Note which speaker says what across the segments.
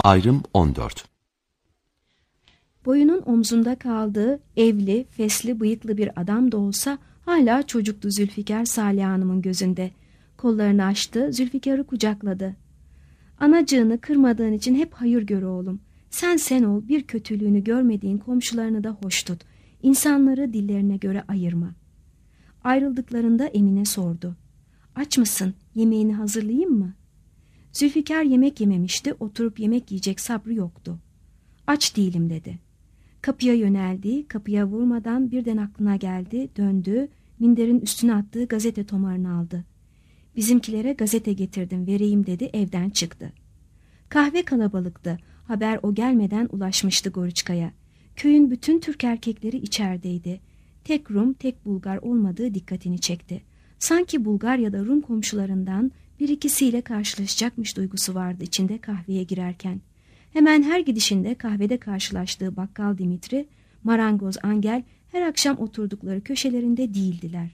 Speaker 1: Ayrım 14.
Speaker 2: Boyunun omzunda kaldığı evli, fesli, bıyıklı bir adam da olsa hala çocuktu Zülfikar Salih Hanım'ın gözünde. Kollarını açtı, Zülfikar'ı kucakladı. Anacığını kırmadığın için hep hayır gör oğlum. Sen ol, bir kötülüğünü görmediğin komşularını da hoş tut. İnsanları dillerine göre ayırma. Ayrıldıklarında Emine sordu. Aç mısın, yemeğini hazırlayayım mı? Zülfikar yemek yememişti, oturup yemek yiyecek sabrı yoktu. Aç değilim dedi. Kapıya yöneldi, kapıya vurmadan birden aklına geldi, döndü, minderin üstüne attığı gazete tomarını aldı. Bizimkilere gazete getirdim, vereyim dedi, evden çıktı. Kahve kalabalıktı, haber o gelmeden ulaşmıştı Goruçka'ya. Köyün bütün Türk erkekleri içerideydi. Tek Rum, tek Bulgar olmadığı dikkatini çekti. Sanki Bulgar ya da Rum komşularından bir ikisiyle karşılaşacakmış duygusu vardı içinde kahveye girerken. Hemen her gidişinde kahvede karşılaştığı bakkal Dimitri, marangoz Angel her akşam oturdukları köşelerinde değildiler.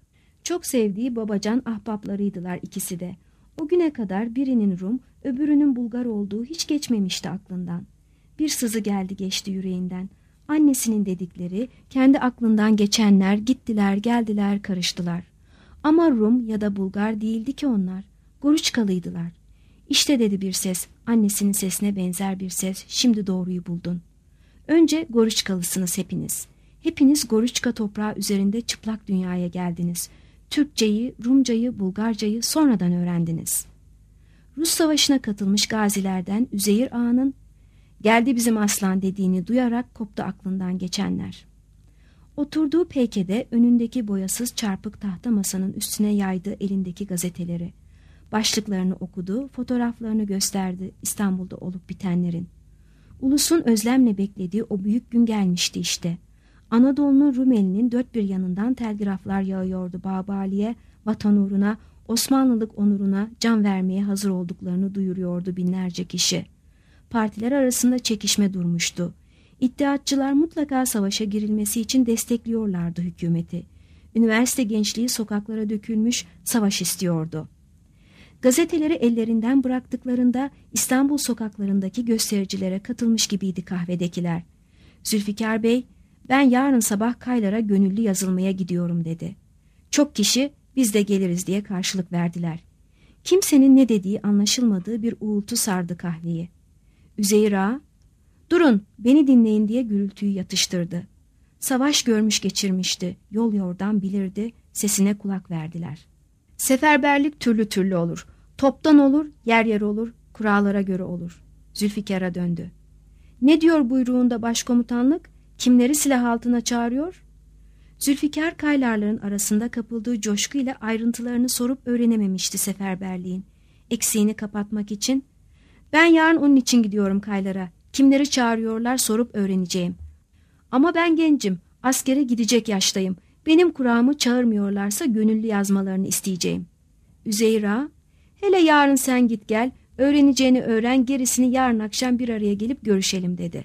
Speaker 2: Çok sevdiği babacan ahbaplarıydılar ikisi de. O güne kadar birinin Rum, öbürünün Bulgar olduğu hiç geçmemişti aklından. Bir sızı geldi geçti yüreğinden. Annesinin dedikleri, kendi aklından geçenler gittiler geldiler karıştılar. Ama Rum ya da Bulgar değildi ki onlar. Goruçkalıydılar. İşte dedi bir ses, annesinin sesine benzer bir ses, şimdi doğruyu buldun. Önce Goruçkalısınız hepiniz. Hepiniz Goruçka toprağı üzerinde çıplak dünyaya geldiniz. Türkçeyi, Rumcayı, Bulgarcayı sonradan öğrendiniz. Rus savaşına katılmış gazilerden Üzeyir Ağa'nın geldi bizim aslan dediğini duyarak koptu aklından geçenler. Oturduğu peykede önündeki boyasız çarpık tahta masanın üstüne yaydı elindeki gazeteleri. Başlıklarını okudu, fotoğraflarını gösterdi İstanbul'da olup bitenlerin. Ulusun özlemle beklediği o büyük gün gelmişti işte. Anadolu'nun Rumeli'nin dört bir yanından telgraflar yağıyordu Babali'ye, vatan uğruna, Osmanlılık onuruna can vermeye hazır olduklarını duyuruyordu binlerce kişi. Partiler arasında çekişme durmuştu. İttihatçılar mutlaka savaşa girilmesi için destekliyorlardı hükümeti. Üniversite gençliği sokaklara dökülmüş, savaş istiyordu. Gazeteleri ellerinden bıraktıklarında İstanbul sokaklarındaki göstericilere katılmış gibiydi kahvedekiler. Zülfikar Bey, ben yarın sabah Kaylar'a gönüllü yazılmaya gidiyorum dedi. Çok kişi biz de geliriz diye karşılık verdiler. Kimsenin ne dediği anlaşılmadığı bir uğultu sardı kahveyi. Üzeyir Ağa, durun beni dinleyin diye gürültüyü yatıştırdı. Savaş görmüş geçirmişti, yol yordan bilirdi, sesine kulak verdiler. Seferberlik türlü türlü olur. Toptan olur, yer yer olur, kurallara göre olur. Zülfikar'a döndü. Ne diyor buyruğunda başkomutanlık? Kimleri silah altına çağırıyor? Zülfikar Kaylarların arasında kapıldığı coşkuyla ayrıntılarını sorup öğrenememişti seferberliğin. Eksiğini kapatmak için, ben yarın onun için gidiyorum Kaylar'a. Kimleri çağırıyorlar sorup öğreneceğim. Ama ben gencim, askere gidecek yaştayım. Benim kurağımı çağırmıyorlarsa gönüllü yazmalarını isteyeceğim. Üzeyir Ağa, hele yarın sen git gel, öğreneceğini öğren, gerisini yarın akşam bir araya gelip görüşelim dedi.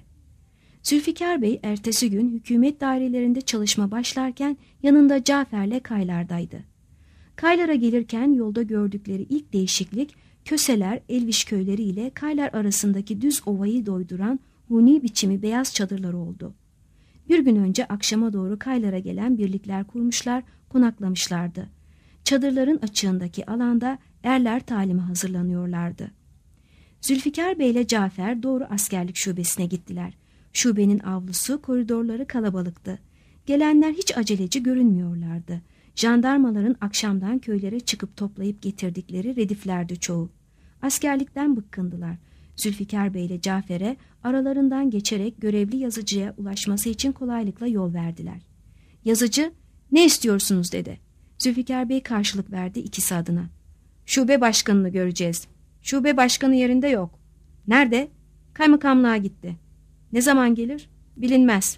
Speaker 2: Zülfikar Bey ertesi gün hükümet dairelerinde çalışma başlarken yanında Cafer'le Kaylar'daydı. Kaylar'a gelirken yolda gördükleri ilk değişiklik Köseler, Elviş köyleri ile Kaylar arasındaki düz ovayı doyduran huni biçimi beyaz çadırlar oldu. Bir gün önce akşama doğru Kaylar'a gelen birlikler kurmuşlar, konaklamışlardı. Çadırların açığındaki alanda erler talime hazırlanıyorlardı. Zülfikar Bey ile Cafer doğru askerlik şubesine gittiler. Şubenin avlusu, koridorları kalabalıktı. Gelenler hiç aceleci görünmüyorlardı. Jandarmaların akşamdan köylere çıkıp toplayıp getirdikleri rediflerdi çoğu. Askerlikten bıkkındılar. Zülfikar Bey ile Cafer'e aralarından geçerek görevli yazıcıya ulaşması için kolaylıkla yol verdiler. Yazıcı, ne istiyorsunuz dedi. Zülfikar Bey karşılık verdi ikisi adına. Şube başkanını göreceğiz. Şube başkanı yerinde yok. Nerede? Kaymakamlığa gitti. Ne zaman gelir? Bilinmez.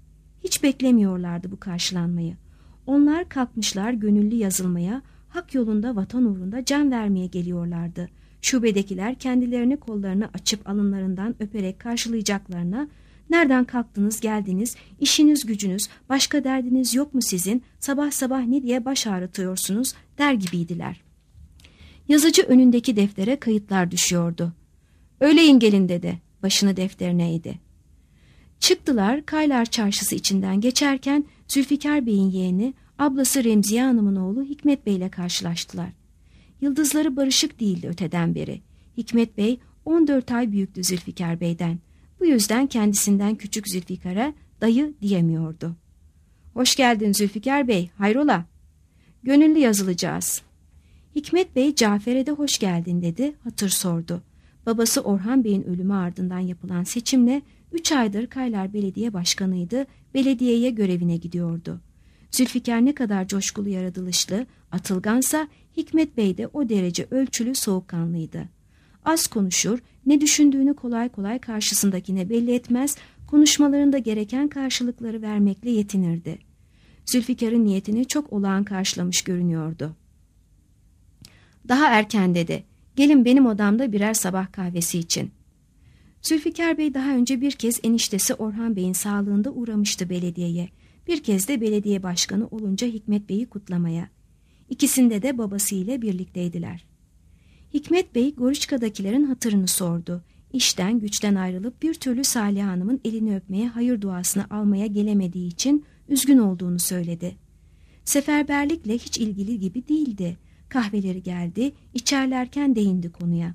Speaker 2: Hiç beklemiyorlardı bu karşılanmayı. Onlar kalkmışlar gönüllü yazılmaya, hak yolunda vatan uğrunda can vermeye geliyorlardı. Şubedekiler kendilerini kollarını açıp alınlarından öperek karşılayacaklarına, nereden kalktınız geldiniz, işiniz gücünüz, başka derdiniz yok mu sizin, sabah sabah ne diye baş ağrıtıyorsunuz der gibiydiler. Yazıcı önündeki deftere kayıtlar düşüyordu. Öğleyin gelin dedi. Başını defterine eğdi. Çıktılar. Kaylar Çarşısı içinden geçerken Zülfikar Bey'in yeğeni, ablası Remziye Hanım'ın oğlu Hikmet Bey ile karşılaştılar. Yıldızları barışık değildi öteden beri. Hikmet Bey 14 ay büyüktü Zülfikar Bey'den. Bu yüzden kendisinden küçük Zülfikar'a dayı diyemiyordu. Hoş geldin Zülfikar Bey, hayrola? Gönüllü yazılacağız. Hikmet Bey Cafer'e de hoş geldin dedi, hatır sordu. Babası Orhan Bey'in ölümü ardından yapılan seçimle 3 aydır Kaylar Belediye Başkanıydı, belediyeye görevine gidiyordu. Zülfikar ne kadar coşkulu yaratılışlı, atılgansa Hikmet Bey de o derece ölçülü soğukkanlıydı. Az konuşur, ne düşündüğünü kolay kolay karşısındakine belli etmez, konuşmalarında gereken karşılıkları vermekle yetinirdi. Zülfikar'ın niyetini çok olağan karşılamış görünüyordu. Daha erken dedi. Gelin benim odamda birer sabah kahvesi için. Zülfikar Bey daha önce bir kez eniştesi Orhan Bey'in sağlığında uğramıştı belediyeye. Bir kez de belediye başkanı olunca Hikmet Bey'i kutlamaya. İkisinde de babasıyla birlikteydiler. Hikmet Bey Goriçka'dakilerin hatırını sordu. İşten güçten ayrılıp bir türlü Salih Hanım'ın elini öpmeye, hayır duasını almaya gelemediği için üzgün olduğunu söyledi. Seferberlikle hiç ilgili gibi değildi. Kahveleri geldi, içerlerken değindi konuya.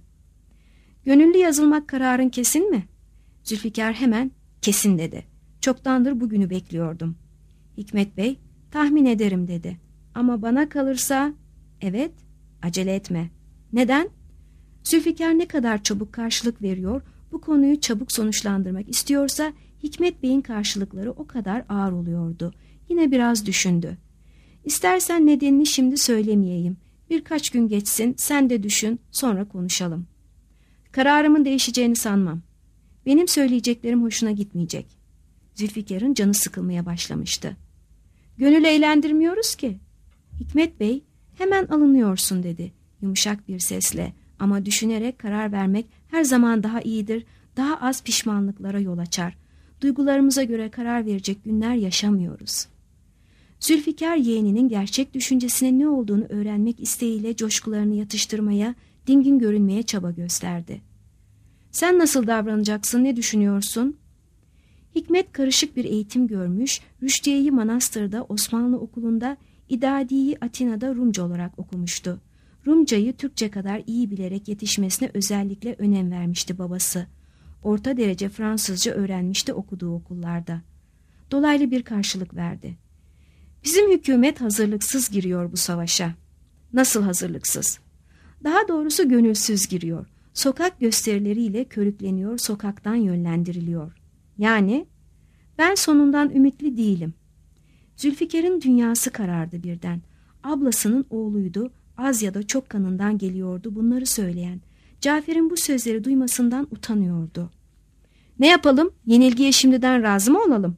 Speaker 2: Gönüllü yazılmak kararın kesin mi? Zülfikar hemen kesin dedi. Çoktandır bugünü bekliyordum. Hikmet Bey tahmin ederim dedi. Ama bana kalırsa evet, acele etme. Neden? Zülfikar ne kadar çabuk karşılık veriyor, bu konuyu çabuk sonuçlandırmak istiyorsa Hikmet Bey'in karşılıkları o kadar ağır oluyordu. Yine biraz düşündü. İstersen nedenini şimdi söylemeyeyim. Birkaç gün geçsin, sen de düşün, sonra konuşalım. Kararımın değişeceğini sanmam. Benim söyleyeceklerim hoşuna gitmeyecek. Zülfikar'ın canı sıkılmaya başlamıştı. Gönül eğlendirmiyoruz ki. Hikmet Bey, hemen alınıyorsun dedi, yumuşak bir sesle. Ama düşünerek karar vermek her zaman daha iyidir, daha az pişmanlıklara yol açar. Duygularımıza göre karar verecek günler yaşamıyoruz. Zülfikar yeğeninin gerçek düşüncesinin ne olduğunu öğrenmek isteğiyle coşkularını yatıştırmaya, dingin görünmeye çaba gösterdi. Sen nasıl davranacaksın, ne düşünüyorsun? Hikmet karışık bir eğitim görmüş, Rüşdiye'yi Manastır'da, Osmanlı okulunda, İdadi'yi Atina'da Rumca olarak okumuştu. Rumcayı Türkçe kadar iyi bilerek yetişmesine özellikle önem vermişti babası. Orta derece Fransızca öğrenmişti okuduğu okullarda. Dolaylı bir karşılık verdi. Bizim hükümet hazırlıksız giriyor bu savaşa. Nasıl hazırlıksız? Daha doğrusu gönülsüz giriyor. Sokak gösterileriyle körükleniyor, sokaktan yönlendiriliyor. Yani ben sonundan ümitli değilim. Zülfikar'ın dünyası karardı birden. Ablasının oğluydu, az ya da çok kanından geliyordu bunları söyleyen. Cafer'in bu sözleri duymasından utanıyordu. Ne yapalım? Yenilgiye şimdiden razı mı olalım?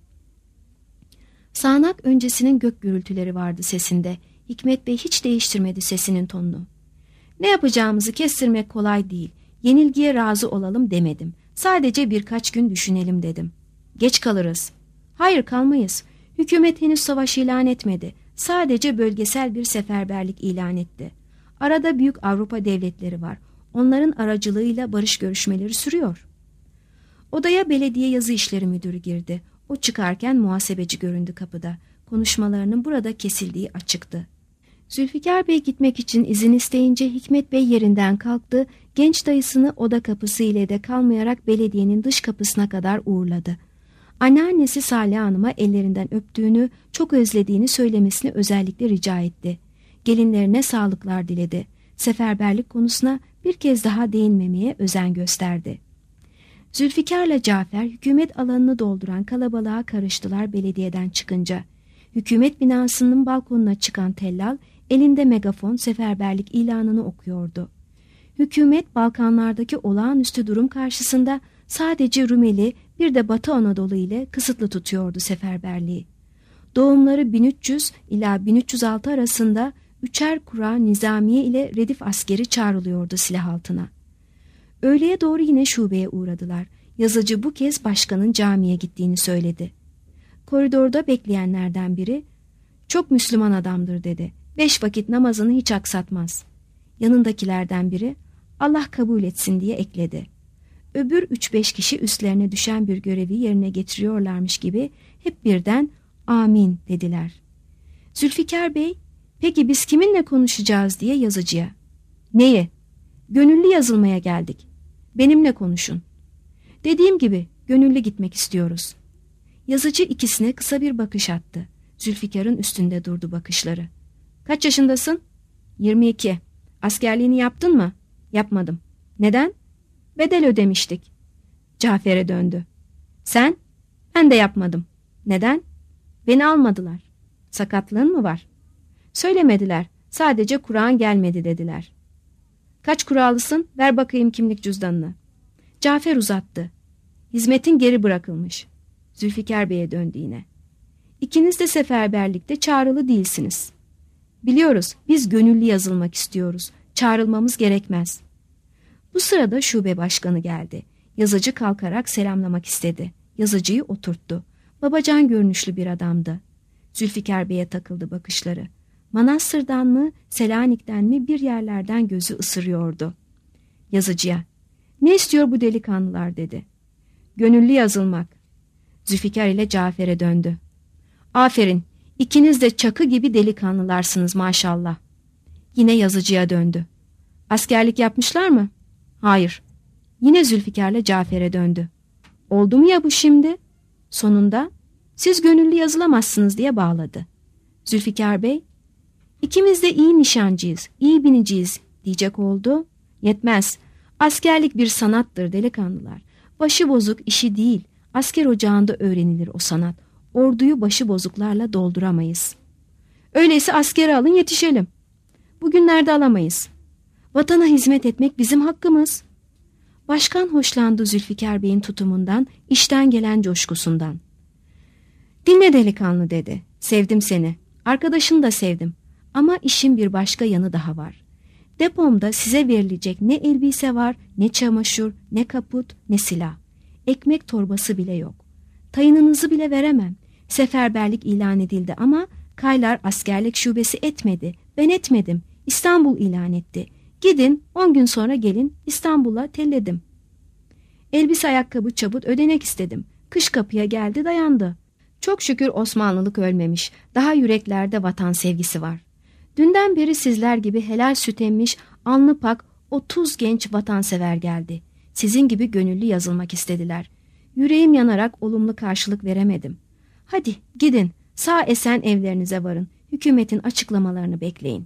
Speaker 2: Sağanak öncesinin gök gürültüleri vardı sesinde. Hikmet Bey hiç değiştirmedi sesinin tonunu. Ne yapacağımızı kestirmek kolay değil. Yenilgiye razı olalım demedim. Sadece birkaç gün düşünelim dedim. Geç kalırız. Hayır, kalmayız. Hükümet henüz savaş ilan etmedi. Sadece bölgesel bir seferberlik ilan etti. Arada büyük Avrupa devletleri var. Onların aracılığıyla barış görüşmeleri sürüyor. Odaya belediye yazı işleri müdürü girdi. O çıkarken muhasebeci göründü kapıda. Konuşmalarının burada kesildiği açıktı. Zülfikar Bey gitmek için izin isteyince Hikmet Bey yerinden kalktı. Genç dayısını oda kapısı ile de kalmayarak belediyenin dış kapısına kadar uğurladı. Anneannesi Salih Hanım'a ellerinden öptüğünü, çok özlediğini söylemesini özellikle rica etti. Gelinlerine sağlıklar diledi. Seferberlik konusuna bir kez daha değinmemeye özen gösterdi. Zülfikar'la Cafer hükümet alanını dolduran kalabalığa karıştılar belediyeden çıkınca. Hükümet binasının balkonuna çıkan tellal elinde megafon seferberlik ilanını okuyordu. Hükümet Balkanlardaki olağanüstü durum karşısında sadece Rumeli bir de Batı Anadolu ile kısıtlı tutuyordu seferberliği. Doğumları 1300 ila 1306 arasında 3'er kura nizamiye ile redif askeri çağrılıyordu silah altına. Öğleye doğru yine şubeye uğradılar. Yazıcı bu kez başkanın camiye gittiğini söyledi. Koridorda bekleyenlerden biri, "Çok Müslüman adamdır," dedi. 5 vakit namazını hiç aksatmaz. Yanındakilerden biri, "Allah kabul etsin," diye ekledi. öbür 3-5 kişi üstlerine düşen bir görevi yerine getiriyorlarmış gibi hep birden amin dediler. Zülfikar Bey, peki biz kiminle konuşacağız diye yazıcıya. Neye? Gönüllü yazılmaya geldik. Benimle konuşun. Dediğim gibi gönüllü gitmek istiyoruz. Yazıcı ikisine kısa bir bakış attı. Zülfikar'ın üstünde durdu bakışları. Kaç yaşındasın? 22. Askerliğini yaptın mı? Yapmadım. Neden? Bedel ödemiştik. Cafer'e döndü. Sen? Ben de yapmadım. Neden? Beni almadılar. Sakatlığın mı var? Söylemediler. Sadece Kur'an gelmedi dediler. Kaç kuralısın? Ver bakayım kimlik cüzdanını. Cafer uzattı. Hizmetin geri bırakılmış. Zülfikar Bey'e döndü yine. İkiniz de seferberlikte çağrılı değilsiniz. Biliyoruz, biz gönüllü yazılmak istiyoruz. Çağrılmamız gerekmez. Bu sırada şube başkanı geldi. Yazıcı kalkarak selamlamak istedi. Yazıcıyı oturttu. Babacan görünüşlü bir adamdı. Zülfikar Bey'e takıldı bakışları. Manastır'dan mı, Selanik'ten mi bir yerlerden gözü ısırıyordu. Yazıcıya, ne istiyor bu delikanlılar dedi. Gönüllü yazılmak. Zülfikar ile Cafer'e döndü. Aferin, ikiniz de çakı gibi delikanlılarsınız maşallah. Yine yazıcıya döndü. Askerlik yapmışlar mı? Hayır. Yine Zülfikar'la Cafer'e döndü. Oldu mu ya bu şimdi? Sonunda siz gönüllü yazılamazsınız diye bağladı. Zülfikar Bey, ikimiz de iyi nişancıyız, iyi biniciyiz diyecek oldu. Yetmez. Askerlik bir sanattır delikanlılar. Başı bozuk işi değil. Asker ocağında öğrenilir o sanat. Orduyu başı bozuklarla dolduramayız. Öyleyse askere alın yetişelim. Bugünlerde alamayız. Vatana hizmet etmek bizim hakkımız. Başkan hoşlandı Zülfikar Bey'in tutumundan, işten gelen coşkusundan. Dinle delikanlı dedi. Sevdim seni. Arkadaşını da sevdim. Ama işin bir başka yanı daha var. Depomda size verilecek ne elbise var, ne çamaşır, ne kaput, ne silah. Ekmek torbası bile yok. Tayınınızı bile veremem. Seferberlik ilan edildi ama Kaylar askerlik şubesi etmedi. Ben etmedim. İstanbul ilan etti. Gidin 10 gün sonra gelin İstanbul'a telledim. Elbise ayakkabı çabut ödenek istedim. Kış kapıya geldi dayandı. Çok şükür Osmanlılık ölmemiş. Daha yüreklerde vatan sevgisi var. Dünden beri sizler gibi helal süt emmiş, alnı pak 30 genç vatansever geldi. Sizin gibi gönüllü yazılmak istediler. Yüreğim yanarak olumlu karşılık veremedim. Hadi gidin sağ esen evlerinize varın. Hükümetin açıklamalarını bekleyin.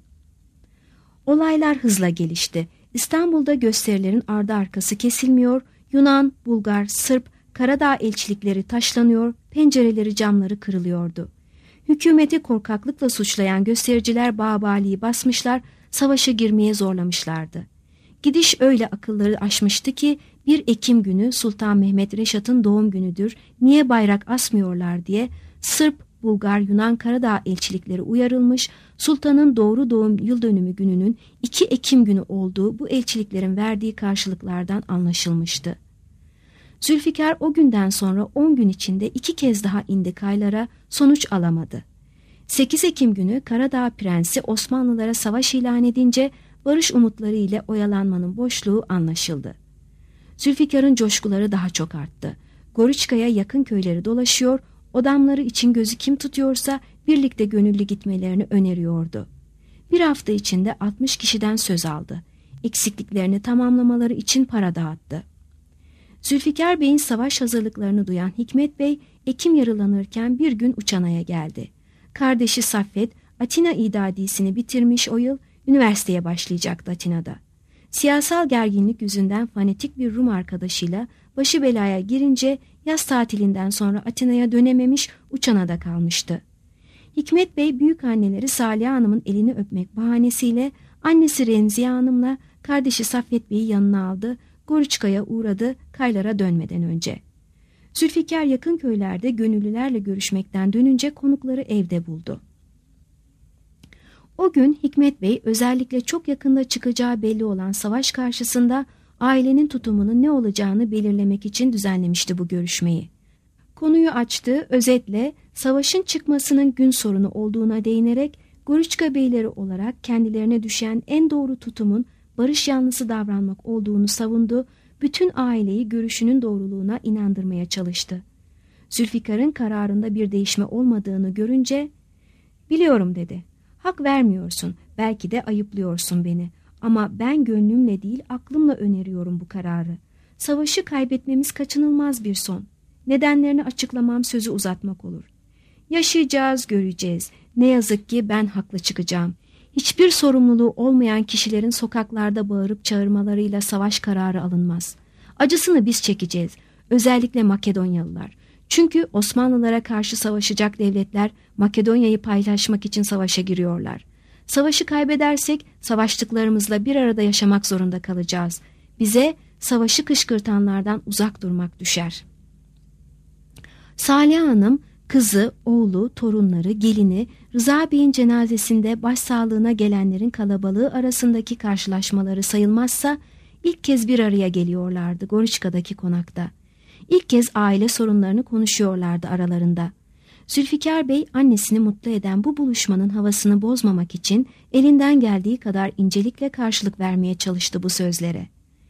Speaker 2: Olaylar hızla gelişti. İstanbul'da gösterilerin ardı arkası kesilmiyor. Yunan, Bulgar, Sırp, Karadağ elçilikleri taşlanıyor, pencereleri camları kırılıyordu. Hükümeti korkaklıkla suçlayan göstericiler Bağbali'yi basmışlar, savaşa girmeye zorlamışlardı. Gidiş öyle akılları aşmıştı ki 1 Ekim günü Sultan Mehmet Reşat'ın doğum günüdür, niye bayrak asmıyorlar diye Sırp, Bulgar, Yunan, Karadağ elçilikleri uyarılmış, Sultan'ın doğru doğum yıl dönümü gününün 2 Ekim günü olduğu bu elçiliklerin verdiği karşılıklardan anlaşılmıştı. Zülfikar o günden sonra 10 gün içinde 2 kez daha indi Kaylar'a, sonuç alamadı. 8 Ekim günü Karadağ Prensi Osmanlılara savaş ilan edince barış umutları ile oyalanmanın boşluğu anlaşıldı. Zülfikar'ın coşkuları daha çok arttı. Goriçka'ya yakın köyleri dolaşıyor, odamları için gözü kim tutuyorsa birlikte gönüllü gitmelerini öneriyordu. Bir hafta içinde 60 kişiden söz aldı. Eksikliklerini tamamlamaları için para dağıttı. Zülfikar Bey'in savaş hazırlıklarını duyan Hikmet Bey, Ekim yarılanırken bir gün Uçana'ya geldi. Kardeşi Saffet, Atina idadisini bitirmiş o yıl, üniversiteye başlayacaktı Atina'da. Siyasal gerginlik yüzünden fanatik bir Rum arkadaşıyla başı belaya girince yaz tatilinden sonra Atina'ya dönememiş, Uçana'da kalmıştı. Hikmet Bey büyükanneleri Salih Hanım'ın elini öpmek bahanesiyle annesi Remziye Hanım'la kardeşi Saffet Bey'i yanına aldı, Goriçka'ya uğradı Kaylar'a dönmeden önce. Zülfikar yakın köylerde gönüllülerle görüşmekten dönünce konukları evde buldu. O gün Hikmet Bey özellikle çok yakında çıkacağı belli olan savaş karşısında ailenin tutumunun ne olacağını belirlemek için düzenlemişti bu görüşmeyi. Konuyu açtı, özetle savaşın çıkmasının gün sorunu olduğuna değinerek Goriçka beyleri olarak kendilerine düşen en doğru tutumun barış yanlısı davranmak olduğunu savundu. bütün aileyi görüşünün doğruluğuna inandırmaya çalıştı. Zülfikar'ın kararında bir değişme olmadığını görünce, "Biliyorum," dedi. "Hak vermiyorsun, belki de ayıplıyorsun beni. Ama ben gönlümle değil aklımla öneriyorum bu kararı. Savaşı kaybetmemiz kaçınılmaz bir son. Nedenlerini açıklamam sözü uzatmak olur. Yaşayacağız, göreceğiz. Ne yazık ki ben haklı çıkacağım. Hiçbir sorumluluğu olmayan kişilerin sokaklarda bağırıp çağırmalarıyla savaş kararı alınmaz. Acısını biz çekeceğiz, özellikle Makedonyalılar. Çünkü Osmanlılara karşı savaşacak devletler Makedonya'yı paylaşmak için savaşa giriyorlar. Savaşı kaybedersek savaştıklarımızla bir arada yaşamak zorunda kalacağız. Bize savaşı kışkırtanlardan uzak durmak düşer." Saliha Hanım, kızı, oğlu, torunları, gelini, Rıza Bey'in cenazesinde başsağlığına gelenlerin kalabalığı arasındaki karşılaşmaları sayılmazsa ilk kez bir araya geliyorlardı Goriçka'daki konakta. İlk kez aile sorunlarını konuşuyorlardı aralarında. Zülfikar Bey annesini mutlu eden bu buluşmanın havasını bozmamak için elinden geldiği kadar incelikle karşılık vermeye çalıştı bu sözlere.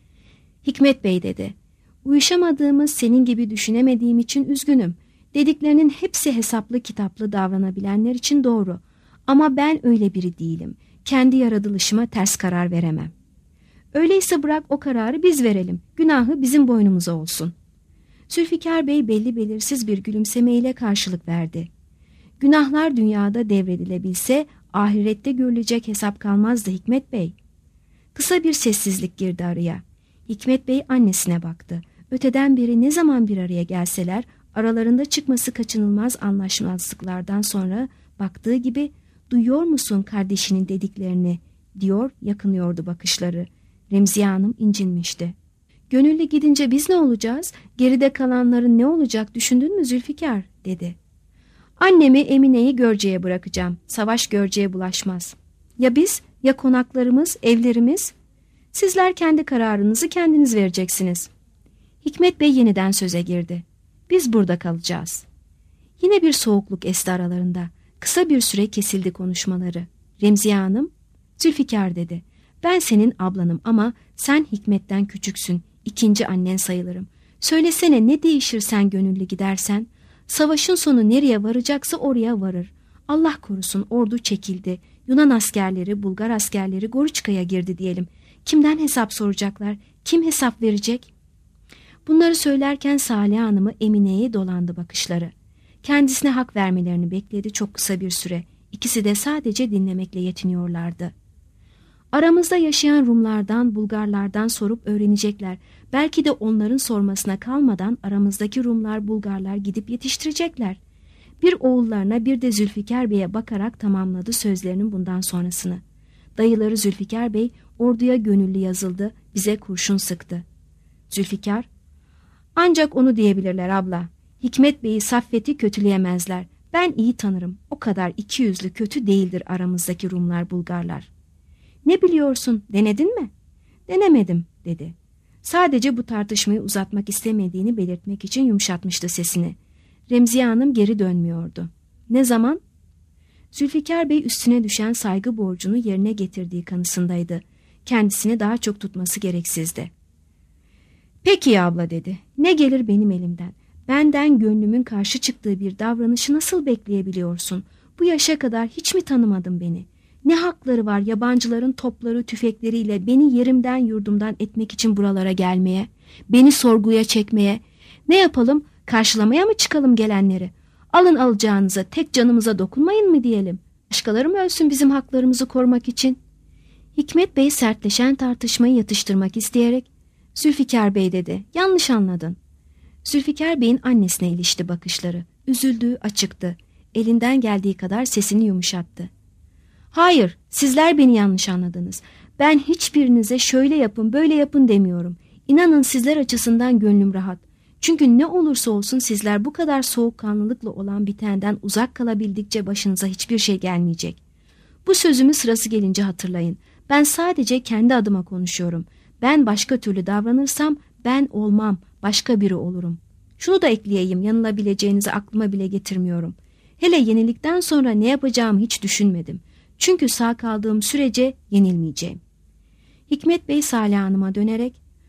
Speaker 2: "Hikmet Bey," dedi, "uyuşamadığımız, senin gibi düşünemediğim için üzgünüm. Dediklerinin hepsi hesaplı kitaplı davranabilenler için doğru. Ama ben öyle biri değilim. Kendi yaratılışıma ters karar veremem. Öyleyse bırak o kararı biz verelim. Günahı bizim boynumuza olsun." Zülfikar Bey belli belirsiz bir gülümsemeyle karşılık verdi. "Günahlar dünyada devredilebilse ahirette görülecek hesap kalmazdı Hikmet Bey." Kısa bir sessizlik girdi araya. Hikmet Bey annesine baktı. Öteden beri ne zaman bir araya gelseler aralarında çıkması kaçınılmaz anlaşmazlıklardan sonra baktığı gibi "Duyuyor musun kardeşinin dediklerini?" diyor, yakınıyordu bakışları. Remziye Hanım incinmişti. "Gönüllü gidince biz ne olacağız? Geride kalanların ne olacak düşündün mü Zülfikar?" dedi. "Annemi, Emine'yi Görce'ye bırakacağım. Savaş Görce'ye bulaşmaz. Ya biz, ya konaklarımız, evlerimiz? Sizler kendi kararınızı kendiniz vereceksiniz." Hikmet Bey yeniden söze girdi. "Biz burada kalacağız." Yine bir soğukluk esti aralarında. Kısa bir süre kesildi konuşmaları. Remziye Hanım, "Zülfikar," dedi, "ben senin ablanım ama sen Hikmet'ten küçüksün. İkinci annen sayılırım. Söylesene, ne değişir sen gönüllü gidersen? Savaşın sonu nereye varacaksa oraya varır. Allah korusun ordu çekildi. Yunan askerleri, Bulgar askerleri Goriçka'ya girdi diyelim. Kimden hesap soracaklar? Kim hesap verecek?" Bunları söylerken Saliha Hanım'ı Emine'ye dolandı bakışları. Kendisine hak vermelerini bekledi çok kısa bir süre. İkisi de sadece dinlemekle yetiniyorlardı. "Aramızda yaşayan Rumlardan, Bulgarlardan sorup öğrenecekler. Belki de onların sormasına kalmadan aramızdaki Rumlar, Bulgarlar gidip yetiştirecekler." Bir oğullarına bir de Zülfikar Bey'e bakarak tamamladı sözlerinin bundan sonrasını. Dayıları Zülfikar Bey orduya gönüllü yazıldı, bize kurşun sıktı. Zülfikar, "Ancak onu diyebilirler abla. Hikmet Bey'i, Saffet'i kötüleyemezler. Ben iyi tanırım. O kadar ikiyüzlü kötü değildir aramızdaki Rumlar, Bulgarlar." "Ne biliyorsun, denedin mi?" "Denemedim," dedi. Sadece bu tartışmayı uzatmak istemediğini belirtmek için yumuşatmıştı sesini. Remziye Hanım geri dönmüyordu. "Ne zaman?" Zülfikar Bey üstüne düşen saygı borcunu yerine getirdiği kanısındaydı. Kendisini daha çok tutması gereksizdi. "Peki ya abla," dedi. "Ne gelir benim elimden? Benden gönlümün karşı çıktığı bir davranışı nasıl bekleyebiliyorsun? Bu yaşa kadar hiç mi tanımadın beni? Ne hakları var yabancıların topları, tüfekleriyle beni yerimden yurdumdan etmek için buralara gelmeye, beni sorguya çekmeye? Ne yapalım, karşılamaya mı çıkalım gelenleri? Alın alacağınıza, tek canımıza dokunmayın mı diyelim? Başkaları mı ölsün bizim haklarımızı korumak için?" Hikmet Bey sertleşen tartışmayı yatıştırmak isteyerek, "Zülfikar Bey," dedi, "yanlış anladın." Zülfikar Bey'in annesine ilişti bakışları. Üzüldüğü açıktı. Elinden geldiği kadar sesini yumuşattı. "Hayır, sizler beni yanlış anladınız. Ben hiçbirinize şöyle yapın, böyle yapın demiyorum. İnanın sizler açısından gönlüm rahat. Çünkü ne olursa olsun sizler bu kadar soğukkanlılıkla olan bitenden uzak kalabildikçe başınıza hiçbir şey gelmeyecek. Bu sözümü sırası gelince hatırlayın. Ben sadece kendi adıma konuşuyorum. Ben başka türlü davranırsam ben olmam, başka biri olurum. Şunu da ekleyeyim, yanılabileceğinizi aklıma bile getirmiyorum. Hele yenilikten sonra ne yapacağımı hiç düşünmedim. Çünkü sağ kaldığım sürece yenilmeyeceğim." Hikmet Bey Saliha Hanım'a dönerek,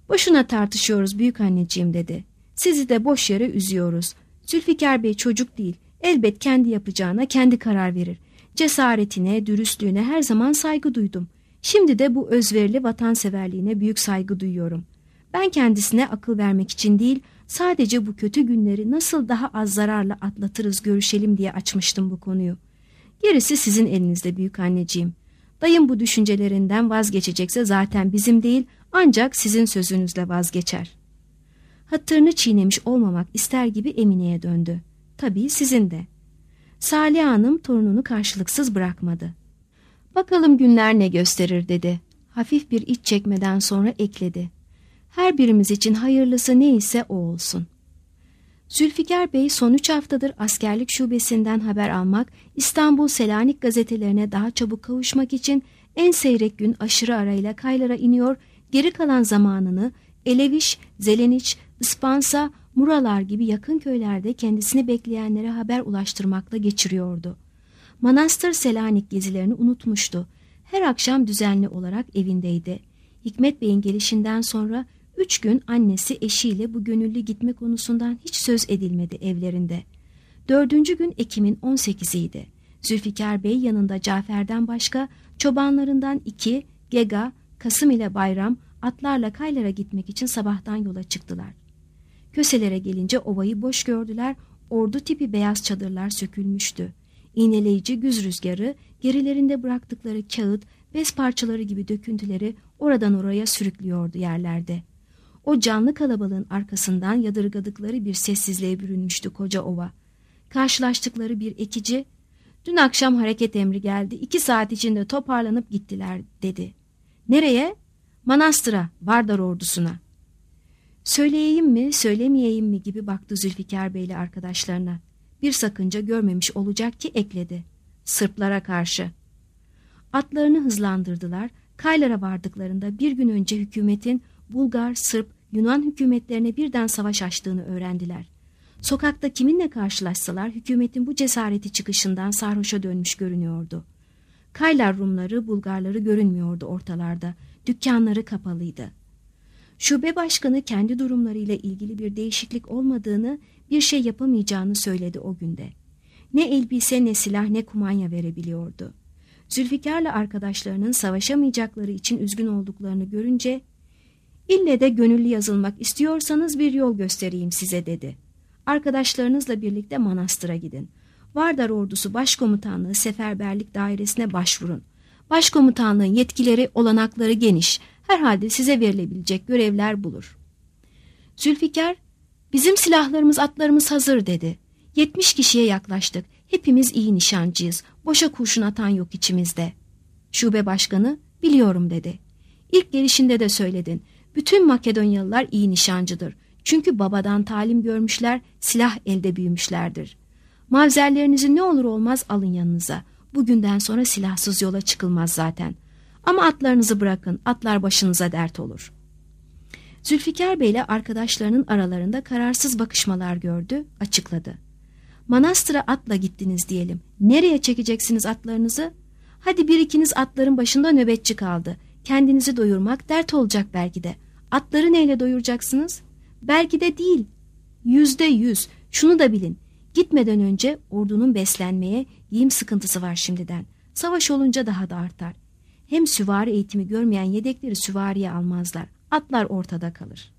Speaker 2: Boşuna tartışıyoruz büyük anneciğim dedi. Sizi de boş yere üzüyoruz. Zülfikar Bey çocuk değil. Elbet kendi yapacağına kendi karar verir. Cesaretine, dürüstlüğüne her zaman saygı duydum. Şimdi de bu özverili vatanseverliğine büyük saygı duyuyorum. Ben kendisine akıl vermek için değil, sadece bu kötü günleri nasıl daha az zararla atlatırız görüşelim diye açmıştım bu konuyu. Gerisi sizin elinizde büyük anneciğim. Dayım bu düşüncelerinden vazgeçecekse zaten bizim değil, ancak sizin sözünüzle vazgeçer. Hatırını çiğnemiş olmamak ister gibi Emine'ye döndü. Tabii sizin de. Salih Hanım torununu karşılıksız bırakmadı. Bakalım günler ne gösterir dedi. Hafif bir iç çekmeden sonra ekledi. Her birimiz için hayırlısı neyse o olsun. Zülfikar Bey son 3 haftadır askerlik şubesinden haber almak, İstanbul Selanik gazetelerine daha çabuk kavuşmak için en seyrek gün aşırı arayla Kaylar'a iniyor, geri kalan zamanını Eleviş, Zeleniç, Ispansa, Muralar gibi yakın köylerde kendisini bekleyenlere haber ulaştırmakla geçiriyordu. Manastır Selanik gezilerini unutmuştu. Her akşam düzenli olarak evindeydi. Hikmet Bey'in gelişinden sonra 3 gün annesi eşiyle bu gönüllü gitme konusundan hiç söz edilmedi evlerinde. 4. gün Ekim'in 18'iydi. Zülfikar Bey yanında Cafer'den başka çobanlarından 2, Gega, Kasım ile Bayram atlarla Kaylar'a gitmek için sabahtan yola çıktılar. Köselere gelince ovayı boş gördüler, ordu tipi beyaz çadırlar sökülmüştü. İğneleyici güz rüzgarı, gerilerinde bıraktıkları kağıt, bez parçaları gibi döküntüleri oradan oraya sürüklüyordu yerlerde. O canlı kalabalığın arkasından yadırgadıkları bir sessizliğe bürünmüştü koca ova. Karşılaştıkları bir ekici, "Dün akşam hareket emri geldi, 2 saat içinde toparlanıp gittiler" dedi. "Nereye?" "Manastıra, Vardar ordusuna." "Söyleyeyim mi, söylemeyeyim mi?" gibi baktı Zülfikar Bey'le arkadaşlarına. Bir sakınca görmemiş olacak ki ekledi. "Sırplara karşı." Atlarını hızlandırdılar. Kaylar'a vardıklarında bir gün önce hükümetin Bulgar, Sırp, Yunan hükümetlerine birden savaş açtığını öğrendiler. Sokakta kiminle karşılaşsalar hükümetin bu cesareti çıkışından sarhoşa dönmüş görünüyordu. Kaylar Rumları, Bulgarları görünmüyordu ortalarda. Dükkanları kapalıydı. Şube başkanı kendi durumlarıyla ilgili bir değişiklik olmadığını, bir şey yapamayacağını söyledi o günde. Ne elbise, ne silah, ne kumanya verebiliyordu. Zülfikar'la arkadaşlarının savaşamayacakları için üzgün olduklarını görünce, "İlle de gönüllü yazılmak istiyorsanız bir yol göstereyim size" dedi. "Arkadaşlarınızla birlikte manastıra gidin. Vardar ordusu başkomutanlığı seferberlik dairesine başvurun. Başkomutanlığın yetkileri, olanakları geniş. Herhalde size verilebilecek görevler bulur." Zülfikar, "Bizim silahlarımız, atlarımız hazır" dedi. 70 kişiye yaklaştık. Hepimiz iyi nişancıyız. Boşa kurşun atan yok içimizde. Şube başkanı, "Biliyorum" dedi. "İlk gelişinde de söyledin. Bütün Makedonyalılar iyi nişancıdır. Çünkü babadan talim görmüşler, silah elde büyümüşlerdir. Mavzerlerinizi ne olur olmaz alın yanınıza. Bugünden sonra silahsız yola çıkılmaz zaten. Ama atlarınızı bırakın, atlar başınıza dert olur." Zülfikar Bey ile arkadaşlarının aralarında kararsız bakışmalar gördü, açıkladı. "Manastıra atla gittiniz diyelim. Nereye çekeceksiniz atlarınızı? Hadi bir ikiniz atların başında nöbetçi kaldı. Kendinizi doyurmak dert olacak belki de. Atları neyle doyuracaksınız? Belki de değil. %100. Şunu da bilin. Gitmeden önce ordunun beslenmeye, giyim sıkıntısı var şimdiden. Savaş olunca daha da artar. Hem süvari eğitimi görmeyen yedekleri süvariye almazlar. Atlar ortada kalır."